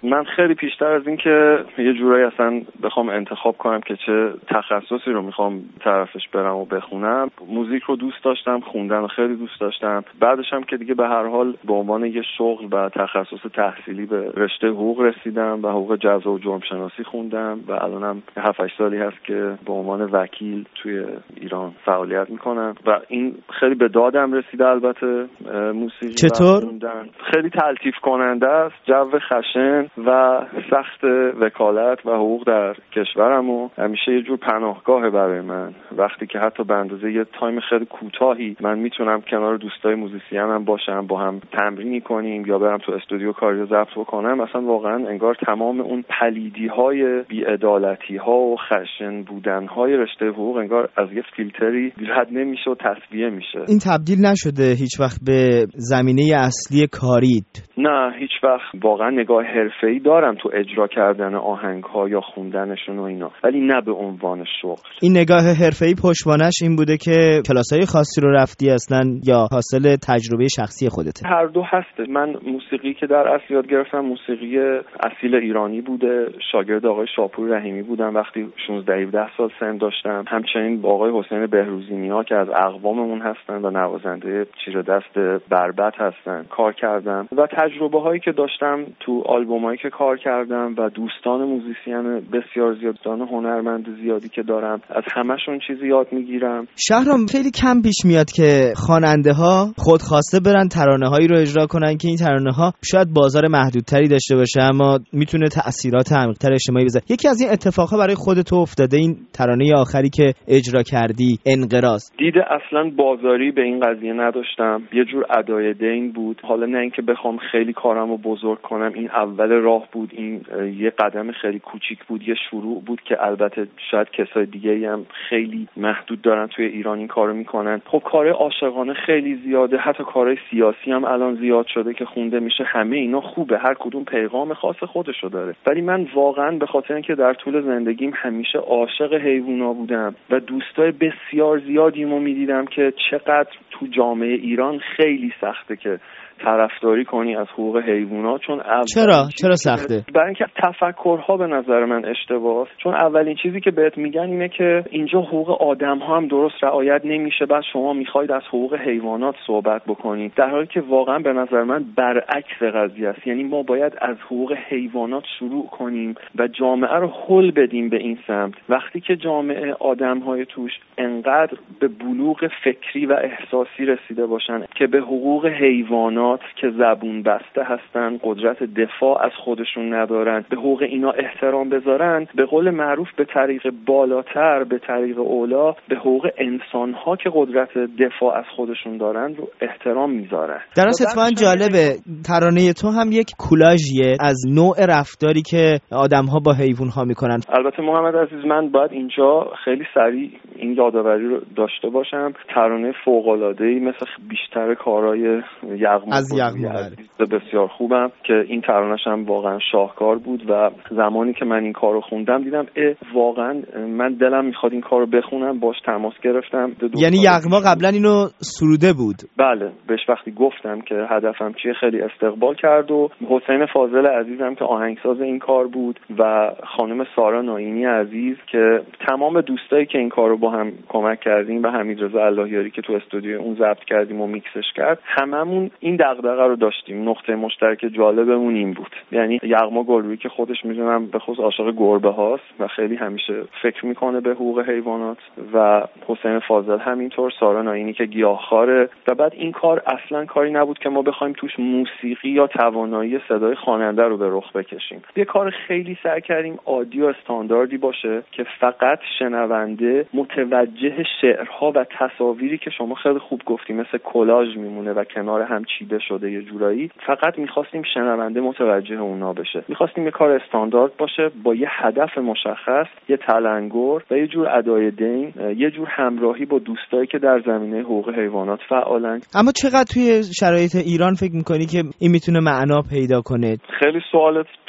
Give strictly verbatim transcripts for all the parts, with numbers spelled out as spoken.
من خیلی پیشتر از این که یه جورایی اصلا بخوام انتخاب کنم که چه تخصصی رو میخوام طرفش برم و بخونم، موزیک رو دوست داشتم، خوندن رو خیلی دوست داشتم. بعدش هم که دیگه به هر حال به عنوان یه شغل و تخصص تحصیلی به رشته حقوق رسیدم و حقوق جزا و جرم شناسی خوندم و الانم هفت هشت سالی هست که به عنوان وکیل توی ایران فعالیت میکنم و این خیلی به دادم رسیده. البته موسیقی چطور؟ خوندن خیلی تلطیف کننده است، جو خشن و سخت وکالت و حقوق در کشورم و همیشه یه جور پناهگاهه برای من. وقتی که حتی به اندازه یه تایم خیلی کوتاهی من میتونم کنار دوستای موزیسینم باشم، با هم تمرین کنیم یا برم تو استودیو کاریو ضبط بکنم، مثلا واقعا انگار تمام اون پلیدی‌های بی‌عدالتی‌ها و خشن بودن‌های رشته حقوق انگار از یه فیلتری رد نمیشه و تصفیه میشه. این تبدیل نشده هیچ وقت به زمینه اصلی کاریت؟ نه هیچ وقت. واقعا نگاه حرفه‌ای دارم تو اجرا کردن آهنگ‌ها یا خوندنشون و اینا، ولی نه به عنوان شغل. این نگاه حرفه‌ای پشتوانش این بوده که کلاسای خاصی رو رفتی اصلا یا حاصل تجربه شخصی خودته؟ هر دو هسته. من موسیقی که در اصل یاد گرفتم موسیقی اصیل ایرانی بوده. شاگرد آقای شاپور رحیمی بودم وقتی شانزده هفده سال سن داشتم. همچنین با آقای حسین بهروزی نیا که از اقواممون هستن و نوازنده چیره دست بربط هستن کار کردم و تجربه هایی که داشتم تو آلبومایی که کار کردم و دوستان موزیسین بسیار زیاد، دوستان هنرمند زیادی که دارم، از همشون چیزی یاد میگیرم. شهرام خیلی کم پیش میاد که خواننده ها خودخواسته برن ترانه هایی رو اجرا کنن که این ترانه ها شاید بازار محدودتری داشته باشه اما میتونه تأثیرات عمیق‌تر اجتماعی بذاره. یکی از این اتفاقا برای خودت افتاده؟ این ترانه آخری که اجرا کردی انقراض، دیده اصلا بازاری به این قضیه نداشتم، یه جور ادای دین بود. حالا نه اینکه بخوام خیلی کارمو بزرگ کنم، این اول راه بود، این یه قدم خیلی کوچیک بود، یه شروع بود که البته شاید کسای دیگه‌ای هم خیلی محدود دارن توی ایران این کارو میکنن. خب کار عاشقانه خیلی زیاده، حتی کارهای سیاسی هم الان زیاد شده که خونده میشه. همه اینا خوبه، هر کدوم پیغام خاص خودشو داره، ولی من واقعا به خاطر اینکه در طول زندگیم همیشه عاشق حیوونا بودم و دوستای بسیار زیادیمو میدیدم که چقدر تو جامعه ایران خیلی سخته که طرفداری کنی از حقوق حیوانات. چون چرا چرا سخته؟ برای اینکه تفکرها به نظر من اشتباهه. چون اولین چیزی که بهت میگن اینه که اینجا حقوق آدم‌ها هم درست رعایت نمیشه، بعد شما میخواید از حقوق حیوانات صحبت بکنید، در حالی که واقعا به نظر من برعکس قضیه است. یعنی ما باید از حقوق حیوانات شروع کنیم و جامعه رو هل بدیم به این سمت. وقتی که جامعه آدم‌های توش انقدر به بلوغ فکری و احساسی رسیده باشن که به حقوق حیوانات که زبون بسته هستن، قدرت دفاع از خودشون ندارن، به حقوق اینا احترام بذارن، به قول معروف به طریق بالاتر، به طریق اولا به حقوق انسان‌ها که قدرت دفاع از خودشون دارن رو احترام میذارن. در اصل اتفاقا جالبه ترانه تو هم یک کولاژیه از نوع رفتاری که آدم‌ها با حیوان‌ها میکنن. البته محمد عزیز، من باید اینجا خیلی سریع این یادآوری رو داشته باشم، ترانه فوق‌العاده‌ای مثل بیشتر کارهای یغما از یغما بسیار خوبم که این ترانه‌ش هم واقعا شاهکار بود و زمانی که من این کارو خوندم دیدم اه واقعا من دلم میخواد این کارو بخونم، باش تماس گرفتم. یعنی یغما قبلا اینو سروده بود؟ بله، بهش وقتی گفتم که هدفم چیه خیلی استقبال کرد و حسین فاضل عزیزم که آهنگساز این کار بود و خانم سارا ناینی عزیز که تمام دوستایی که این کارو با هم کمک کردیم و حمیدرضا اللهیاری که تو استودیو اون ضبط کردیم و میکسش کرد، هممون این دغدغه رو داشتیم. نقطه مشترک جالبمون این بود. یعنی یغما گلرویی که خودش میدونم به خصوص عاشق گربه هاست و خیلی همیشه فکر میکنه به حقوق حیوانات و حسین فاضل همینطور، سارا ناینی که گیاهخواره. و بعد این کار اصلا کاری نبود که ما بخوایم توش موسیقی یا توانایی صدای خواننده رو به رخ بکشیم. یه کار خیلی سعی کردیم عادی و استانداردی باشه که فقط شنونده متوجه شعرها و تصاویری که شما خیلی خوب گفتی مثل کلاژ میمونه و کنار هم چیده شده یه جورایی، فقط می‌خواستیم شنونده متوجه اونا بشه. می‌خواستیم یه کار استاندارد باشه با یه هدف مشخص، یه تلنگر و یه جور ادای دین، یه جور همراهی با دوستایی که در زمینه حقوق حیوانات فعالن. اما چقدر توی شرایط ایران فکر می‌کنی که این میتونه معنا پیدا کنه؟ خیلی سوالت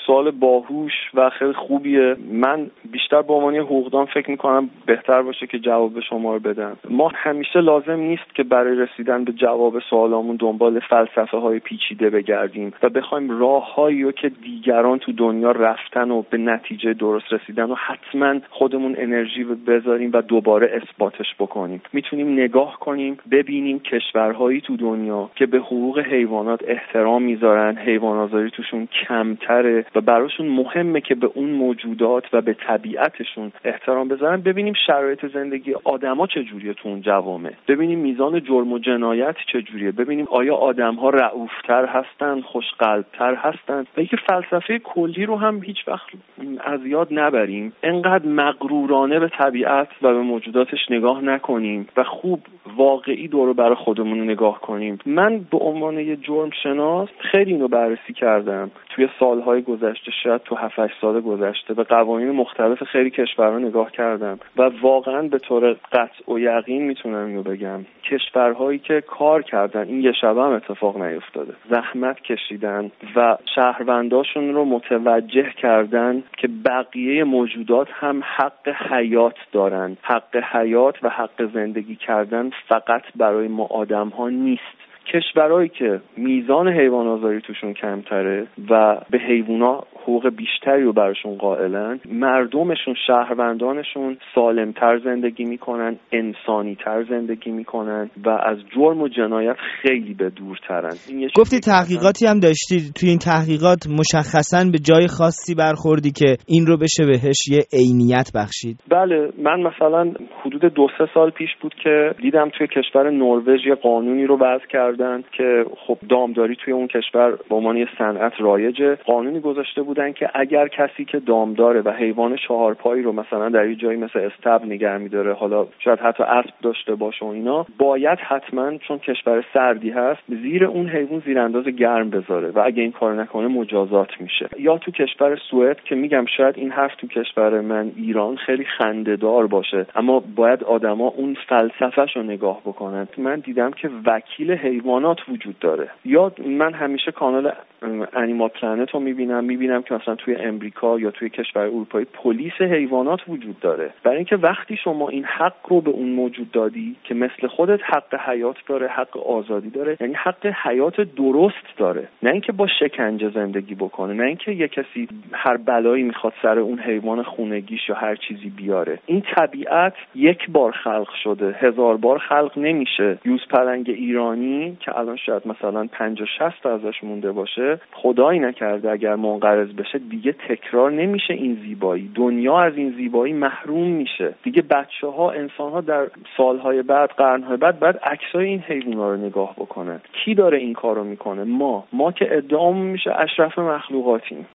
سوال باهوش و خیلی خوبیه. من بیشتر به عنوان حقوقدان فکر میکنم بهتر باشه که جواب شما رو بدم. ما همیشه لازم نیست که برای رسیدن به جواب سوالامون دنبال فلسفه های پیچیده بگردیم و بخوایم راههایی رو که دیگران تو دنیا رفتن و به نتیجه درست رسیدن و حتما خودمون انرژی بذاریم و دوباره اثباتش بکنیم. میتونیم نگاه کنیم ببینیم کشورهایی تو دنیا که به حقوق حیوانات احترام میذارن، حیوان آزاری توشون کمتره و براشون مهمه که به اون موجودات و به طبیعتشون احترام بذارن. ببینیم شرایط زندگی آدما چجوریه تو اون جوامع، ببینیم میزان جرم و جنایت چجوریه، ببینیم آیا آدم‌ها رئوفتر هستن، خوشقلب‌تر هستن. و اینکه فلسفه کلی رو هم هیچ وقت از یاد نبریم، انقدر مغرورانه به طبیعت و به موجوداتش نگاه نکنیم و خوب واقعی دور و بر خودمون نگاه کنیم. من به عنوان یه جرم شناس خیلی اینو بررسی کردم توی سالهای گذشته، شاید تو هفت هشت سال گذشته به قوانین مختلف خیلی کشورها نگاه کردم و واقعا به طور قطع و یقین میتونم اینو بگم کشورهایی که کار کردن، این یه شب هم اتفاق نیفتاده، زحمت کشیدن و شهرونداشون رو متوجه کردن که بقیه موجودات هم حق حیات دارن. حق حیات و حق زندگی کردن فقط برای ما آدم ها نیست. کشورهایی که میزان حیوان آزاری توشون کمتره و به حیوونا حقوق بیشتری رو براشون قائلن، مردمشون، شهروندانشون سالمتر زندگی میکنن، انسانیتر زندگی میکنن و از جرم و جنایت خیلی به دورترن. گفتی تحقیقاتی هم داشتی، توی این تحقیقات مشخصاً به جای خاصی برخوردی که این رو بشه بهش یه عینیت بخشید؟ بله، من مثلا حدود دو سه سال پیش بود که دیدم توی کشور نروژ یه قانونی رو وضع کردن که خب دامداری توی اون کشور به عنوان یه صنعت رایجه. قانونی گذاشته بودن که اگر کسی که دامداره و حیوان چهارپایی رو مثلا در یه جایی مثل استبل نگه می‌داره، حالا شاید حتی اسب داشته باشه و اینا، باید حتما چون کشور سردی هست زیر اون حیوان زیرانداز گرم بذاره و اگه این کار نکنه مجازات میشه. یا تو کشور سوئد که میگم شاید این حرف تو کشور من ایران خیلی خنده‌دار باشه، اما باید آدما اون فلسفه‌شو نگاه بکنن. من دیدم که وکیل حیوانات وجود داره. یا من همیشه کانال انیمال پلنت رو میبینم میبینم که مثلا توی امریکا یا توی کشور اروپایی پلیس حیوانات وجود داره. برای اینکه وقتی شما این حق رو به اون موجود دادی که مثل خودت حق حیات داره، حق آزادی داره، یعنی حق حیات درست داره، نه اینکه با شکنجه زندگی بکنه، نه اینکه یه کسی هر بلایی میخواد سر اون حیوان خونگیش یا هر چیزی بیاره. این طبیعت یک بار خلق شده، هزار بار خلق نمیشه. یوز پلنگ ایرانی که الان شاید مثلا پنجاه شصت ازش مونده باشه، خدایی نکرده اگر منقرض بشه دیگه تکرار نمیشه این زیبایی. دنیا از این زیبایی محروم میشه. دیگه بچه‌ها، انسان‌ها در سالهای بعد، قرن‌های بعد بعد عکسای این حیونا رو نگاه بکنن. کی داره این کارو میکنه؟ ما ما که ادعامون میشه اشرف مخلوقاتیم.